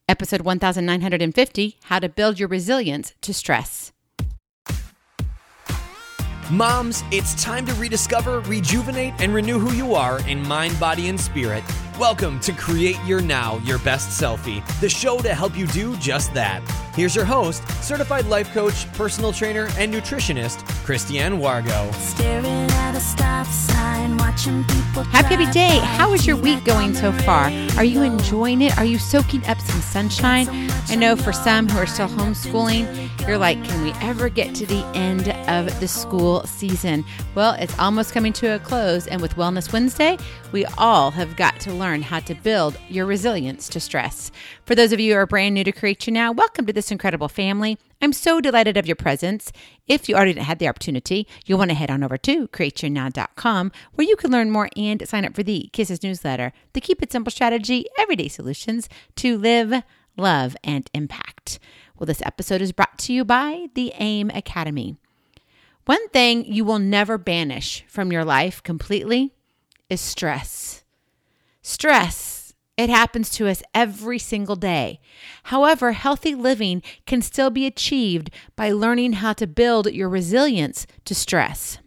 Episode 1950, How to Build Your Resilience to Stress. Moms, it's time to rediscover, rejuvenate, and renew who you are in mind, body, and spirit. Welcome to Create Your Now, Your Best Selfie, the show to help you do just that. Here's your host, certified life coach, personal trainer, and nutritionist, Christiane Wargo. Staring at a stop sign, watching people. Happy day. How is your week going so far? Are you enjoying it? Are you soaking up some sunshine? I know for some who are still homeschooling, you're like, can we ever get to the end of the school season? Well, it's almost coming to a close, and with Wellness Wednesday, we all have got to learn how to build your resilience to stress. For those of you who are brand new to Create Your Now, welcome to this incredible family. I'm so delighted of your presence. If you already had the opportunity, you'll want to head on over to createyournow.com, where you can learn more and sign up for the Kisses newsletter, the Keep It Simple strategy, everyday solutions to live, love, and impact. Well, this episode is brought to you by the AIM Academy. One thing you will never banish from your life completely is stress. Stress. It happens to us every single day. However, healthy living can still be achieved by learning how to build your resilience to stress.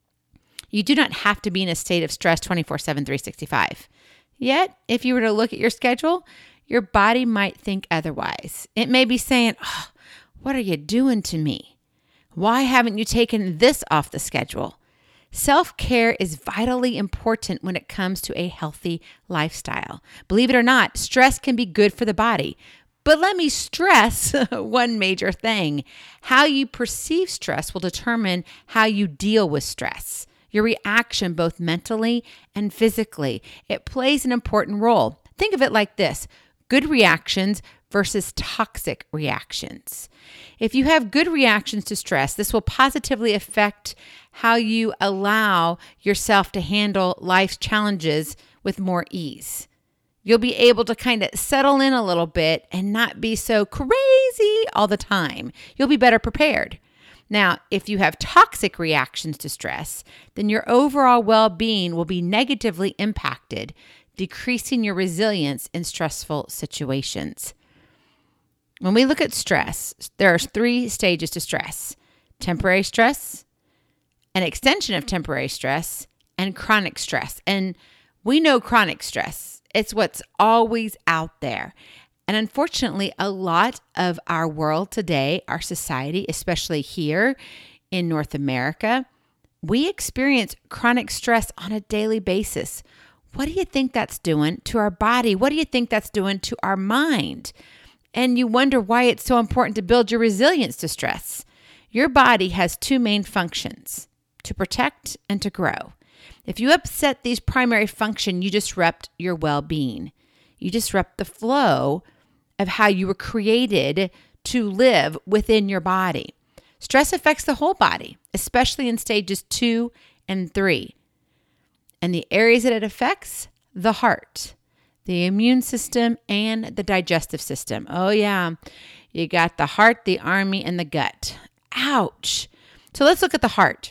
You do not have to be in a state of stress 24/7, 365. Yet, if you were to look at your schedule, your body might think otherwise. It may be saying, "Oh, what are you doing to me? Why haven't you taken this off the schedule?" Self-care is vitally important when it comes to a healthy lifestyle. Believe it or not, stress can be good for the body. But let me stress one major thing. How you perceive stress will determine how you deal with stress. Your reaction, both mentally and physically, it plays an important role. Think of it like this: good reactions versus toxic reactions. If you have good reactions to stress, this will positively affect how you allow yourself to handle life's challenges with more ease. You'll be able to kind of settle in a little bit and not be so crazy all the time. You'll be better prepared. Now, if you have toxic reactions to stress, then your overall well-being will be negatively impacted, decreasing your resilience in stressful situations. When we look at stress, there are 3 stages to stress: temporary stress, an extension of temporary stress, and chronic stress. And we know chronic stress. It's what's always out there. And unfortunately, a lot of our world today, our society, especially here in North America, we experience chronic stress on a daily basis. What do you think that's doing to our body? What do you think that's doing to our mind? And you wonder why it's so important to build your resilience to stress. Your body has 2 main functions: to protect and to grow. If you upset these primary functions, you disrupt your well-being. You disrupt the flow of how you were created to live within your body. Stress affects the whole body, especially in stages 2 and 3. And the areas that it affects: the heart, the immune system, and the digestive system. Oh yeah, you got the heart, the army, and the gut. Ouch. So let's look at the heart.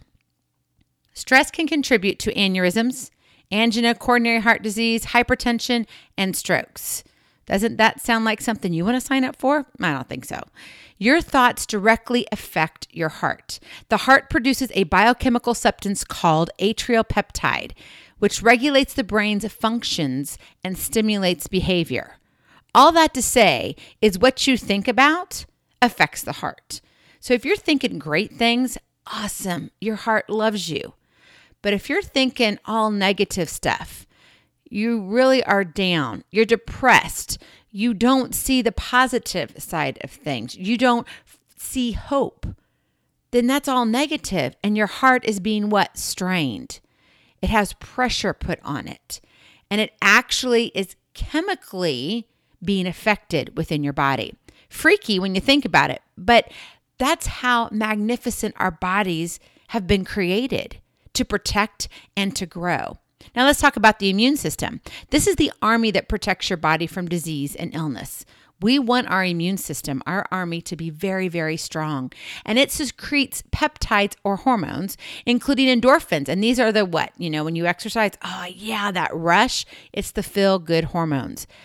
Stress can contribute to aneurysms, angina, coronary heart disease, hypertension, and strokes. Doesn't that sound like something you want to sign up for? I don't think so. Your thoughts directly affect your heart. The heart produces a biochemical substance called atrial peptide, which regulates the brain's functions and stimulates behavior. All that to say is what you think about affects the heart. So if you're thinking great things, awesome, your heart loves you. But if you're thinking all negative stuff, you really are down, you're depressed, you don't see the positive side of things, you don't see hope, then that's all negative, and your heart is being what? Strained. It has pressure put on it, and it actually is chemically being affected within your body. Freaky when you think about it, but that's how magnificent our bodies have been created, to protect and to grow. Now let's talk about the immune system. This is the army that protects your body from disease and illness. We want our immune system, our army, to be very, very strong. And it secretes peptides or hormones, including endorphins. And these are the what? You know, when you exercise, oh yeah, that rush, it's the feel-good hormones.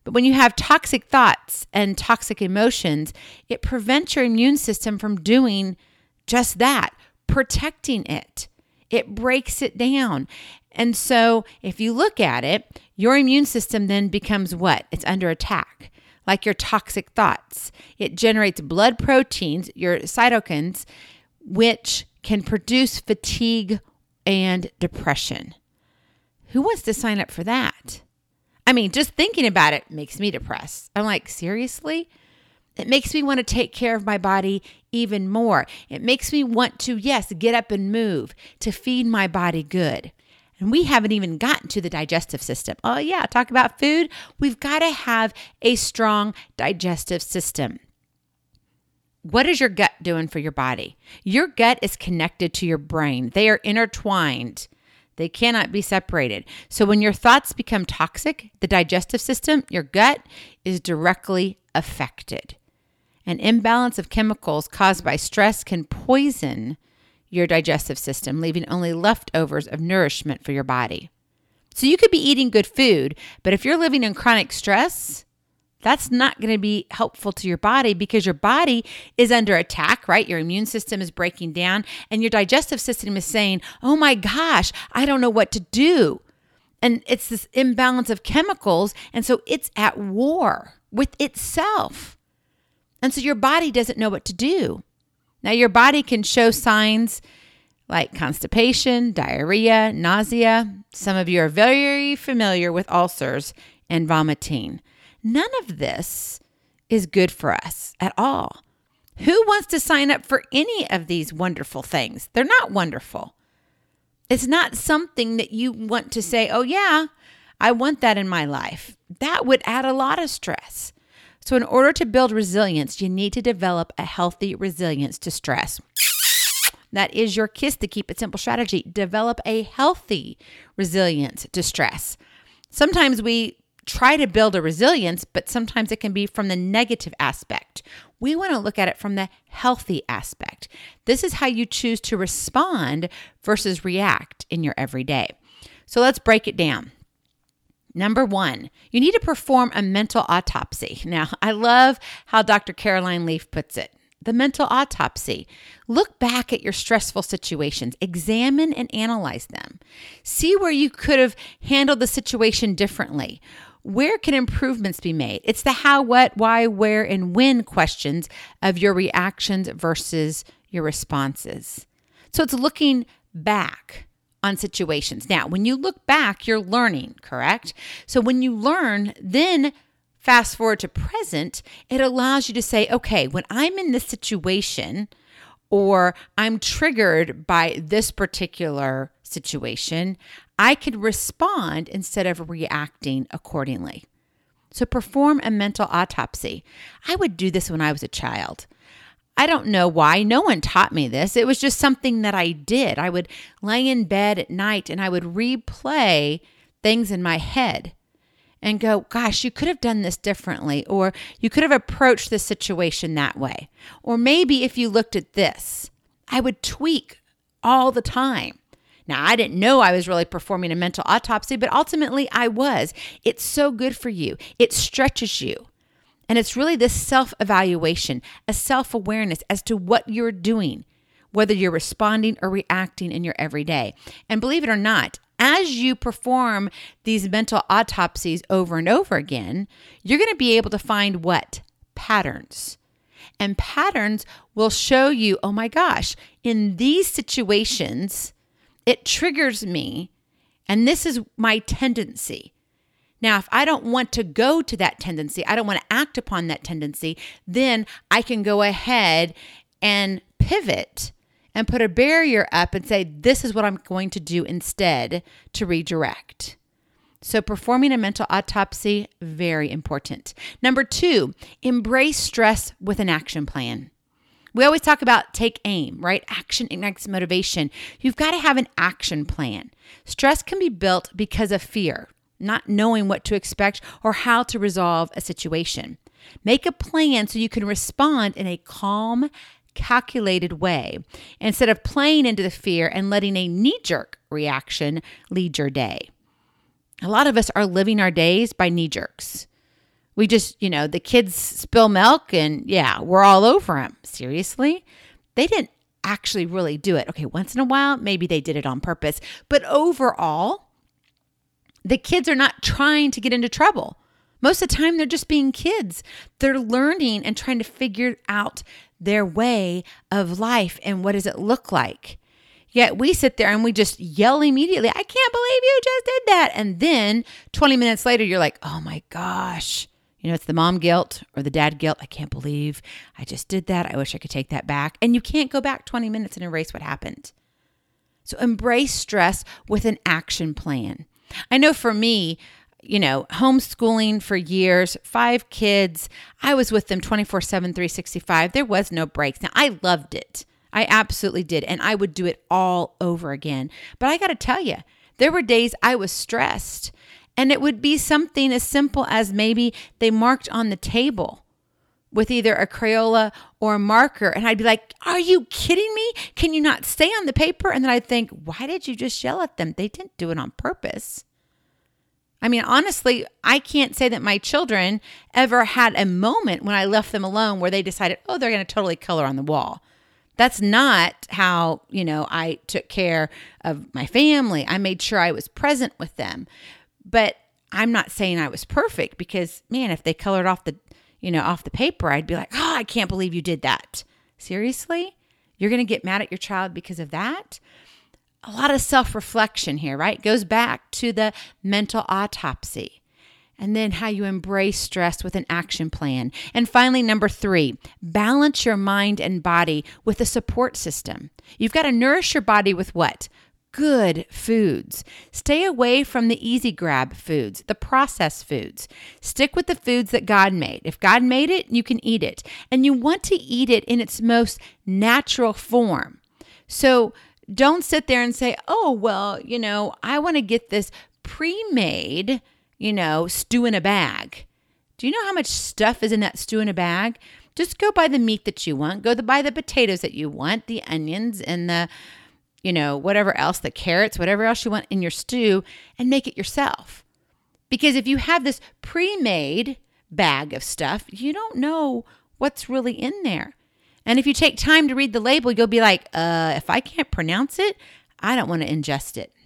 But when you have toxic thoughts and toxic emotions, it prevents your immune system from doing just that, protecting it. It breaks it down. And so if you look at it, your immune system then becomes what? It's under attack, like your toxic thoughts. It generates blood proteins, your cytokines, which can produce fatigue and depression. Who wants to sign up for that? I mean, just thinking about it makes me depressed. I'm like, seriously? It makes me want to take care of my body even more. It makes me want to, yes, get up and move to feed my body good. And we haven't even gotten to the digestive system. Oh yeah, talk about food. We've got to have a strong digestive system. What is your gut doing for your body? Your gut is connected to your brain. They are intertwined. They cannot be separated. So when your thoughts become toxic, the digestive system, your gut, is directly affected. An imbalance of chemicals caused by stress can poison your digestive system, leaving only leftovers of nourishment for your body. So you could be eating good food, but if you're living in chronic stress, that's not going to be helpful to your body because your body is under attack, right? Your immune system is breaking down and your digestive system is saying, oh my gosh, I don't know what to do. And it's this imbalance of chemicals. And so it's at war with itself. And so your body doesn't know what to do. Now your body can show signs like constipation, diarrhea, nausea. Some of you are very familiar with ulcers and vomiting. None of this is good for us at all. Who wants to sign up for any of these wonderful things? They're not wonderful. It's not something that you want to say, oh yeah, I want that in my life. That would add a lot of stress. So in order to build resilience, you need to develop a healthy resilience to stress. That is your KISS, the Keep It Simple strategy. Develop a healthy resilience to stress. Sometimes we try to build a resilience, but sometimes it can be from the negative aspect. We want to look at it from the healthy aspect. This is how you choose to respond versus react in your everyday. So let's break it down. Number 1, you need to perform a mental autopsy. Now, I love how Dr. Caroline Leaf puts it. The mental autopsy. Look back at your stressful situations. Examine and analyze them. See where you could have handled the situation differently. Where can improvements be made? It's the how, what, why, where, and when questions of your reactions versus your responses. So it's looking back on situations. Now, when you look back, you're learning, correct? So when you learn, then fast forward to present, it allows you to say, okay, when I'm in this situation or I'm triggered by this particular situation, I could respond instead of reacting accordingly. So perform a mental autopsy. I would do this when I was a child. I don't know why. No one taught me this. It was just something that I did. I would lay in bed at night and I would replay things in my head and go, gosh, you could have done this differently, or you could have approached this situation that way. Or maybe if you looked at this, I would tweak all the time. Now, I didn't know I was really performing a mental autopsy, but ultimately I was. It's so good for you. It stretches you. And it's really this self-evaluation, a self-awareness as to what you're doing, whether you're responding or reacting in your everyday. And believe it or not, as you perform these mental autopsies over and over again, you're going to be able to find what? Patterns. And patterns will show you, oh my gosh, in these situations, it triggers me, and this is my tendency. Now, if I don't want to go to that tendency, I don't want to act upon that tendency, then I can go ahead and pivot and put a barrier up and say, this is what I'm going to do instead to redirect. So performing a mental autopsy, very important. Number 2, embrace stress with an action plan. We always talk about take aim, right? Action ignites motivation. You've got to have an action plan. Stress can be built because of fear, not knowing what to expect or how to resolve a situation. Make a plan so you can respond in a calm, calculated way instead of playing into the fear and letting a knee-jerk reaction lead your day. A lot of us are living our days by knee-jerks. We just, the kids spill milk and we're all over them. Seriously? They didn't actually really do it. Okay, once in a while, maybe they did it on purpose. But overall, the kids are not trying to get into trouble. Most of the time, they're just being kids. They're learning and trying to figure out their way of life and what does it look like. Yet we sit there and we just yell immediately, I can't believe you just did that. And then 20 minutes later, you're like, oh my gosh. It's the mom guilt or the dad guilt. I can't believe I just did that. I wish I could take that back. And you can't go back 20 minutes and erase what happened. So embrace stress with an action plan. I know for me, homeschooling for years, 5 kids, I was with them 24/7, 365. There was no breaks. Now, I loved it. I absolutely did. And I would do it all over again. But I got to tell you, there were days I was stressed. And it would be something as simple as maybe they marked on the table with either a Crayola or a marker. And I'd be like, are you kidding me? Can you not stay on the paper? And then I'd think, why did you just yell at them? They didn't do it on purpose. I mean, honestly, I can't say that my children ever had a moment when I left them alone where they decided, oh, they're going to totally color on the wall. That's not how, I took care of my family. I made sure I was present with them. But I'm not saying I was perfect because, man, if they colored off the paper, I'd be like, oh, I can't believe you did that. Seriously? You're going to get mad at your child because of that? A lot of self-reflection here, right? Goes back to the mental autopsy. And then how you embrace stress with an action plan. And finally, number 3, balance your mind and body with a support system. You've got to nourish your body with what? Good foods. Stay away from the easy grab foods, the processed foods. Stick with the foods that God made. If God made it, you can eat it. And you want to eat it in its most natural form. So don't sit there and say, oh, well, I want to get this pre-made, stew in a bag. Do you know how much stuff is in that stew in a bag? Just go buy the meat that you want. Go buy the potatoes that you want, the onions and the whatever else, the carrots, whatever else you want in your stew, and make it yourself. Because if you have this pre-made bag of stuff, you don't know what's really in there. And if you take time to read the label, you'll be like, if I can't pronounce it, I don't want to ingest it.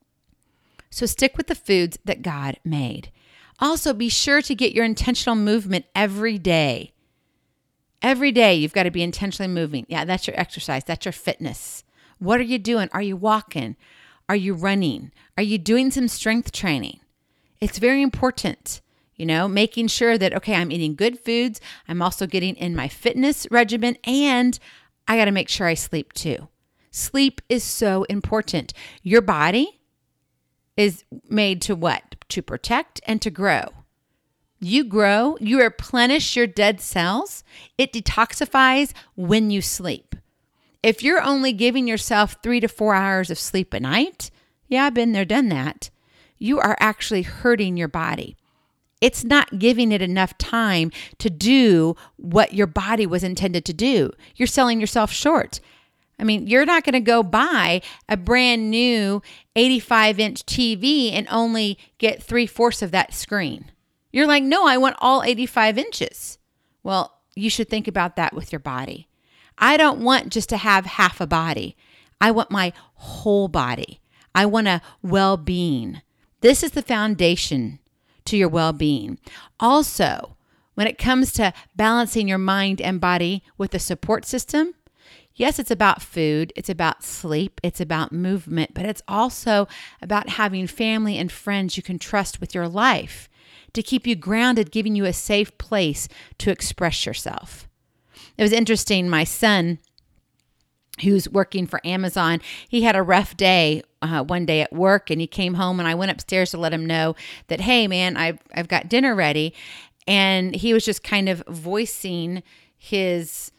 So stick with the foods that God made. Also, be sure to get your intentional movement every day. Every day, you've got to be intentionally moving. Yeah, that's your exercise. That's your fitness. What are you doing? Are you walking? Are you running? Are you doing some strength training? It's very important, making sure that, okay, I'm eating good foods. I'm also getting in my fitness regimen, and I got to make sure I sleep too. Sleep is so important. Your body is made to what? To protect and to grow. You grow, you replenish your dead cells. It detoxifies when you sleep. If you're only giving yourself 3 to 4 hours of sleep a night, yeah, I've been there, done that, you are actually hurting your body. It's not giving it enough time to do what your body was intended to do. You're selling yourself short. I mean, you're not going to go buy a brand new 85-inch TV and only get 3/4 of that screen. You're like, no, I want all 85 inches. Well, you should think about that with your body. I don't want just to have half a body. I want my whole body. I want a well-being. This is the foundation to your well-being. Also, when it comes to balancing your mind and body with a support system, yes, it's about food, it's about sleep, it's about movement, but it's also about having family and friends you can trust with your life to keep you grounded, giving you a safe place to express yourself. It was interesting. My son, who's working for Amazon, he had a rough day one day at work, and he came home, and I went upstairs to let him know that, hey, man, I've got dinner ready. And he was just kind of voicing his,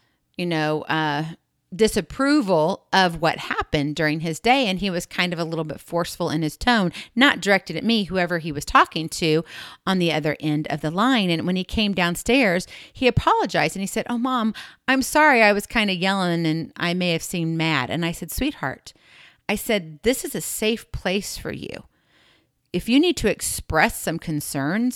disapproval of what happened during his day. And he was kind of a little bit forceful in his tone, not directed at me, whoever he was talking to on the other end of the line. And when he came downstairs, he apologized and he said, oh, Mom, I'm sorry. I was kind of yelling and I may have seemed mad. And I said, sweetheart, I said, this is a safe place for you. If you need to express some concerns,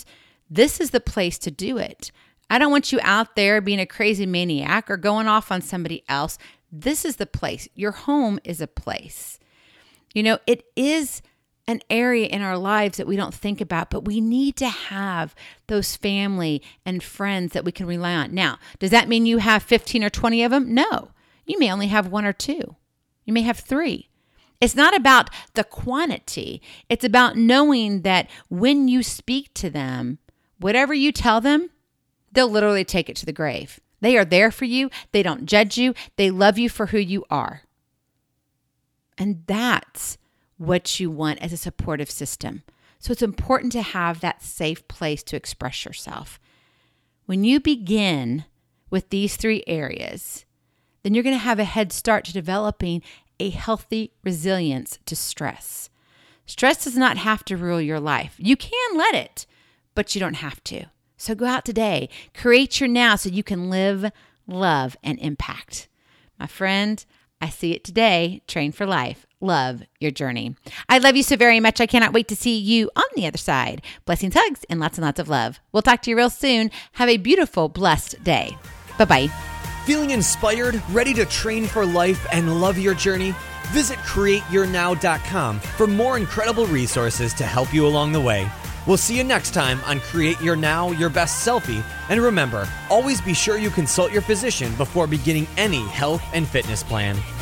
This is the place to do it. I don't want you out there being a crazy maniac or going off on somebody else. This is the place. Your home is a place. It is an area in our lives that we don't think about, but we need to have those family and friends that we can rely on. Now, does that mean you have 15 or 20 of them? No. You may only have 1 or 2. You may have 3. It's not about the quantity. It's about knowing that when you speak to them, whatever you tell them, they'll literally take it to the grave. They are there for you. They don't judge you. They love you for who you are. And that's what you want as a supportive system. So it's important to have that safe place to express yourself. When you begin with these 3 areas, then you're going to have a head start to developing a healthy resilience to stress. Stress does not have to rule your life. You can let it, but you don't have to. So go out today, create your now so you can live, love, and impact. My friend, I see it today. Train for life. Love your journey. I love you so very much. I cannot wait to see you on the other side. Blessings, hugs, and lots of love. We'll talk to you real soon. Have a beautiful, blessed day. Bye-bye. Feeling inspired, ready to train for life and love your journey? Visit CreateYourNow.com for more incredible resources to help you along the way. We'll see you next time on Create Your Now, Your Best Selfie. And remember, always be sure you consult your physician before beginning any health and fitness plan.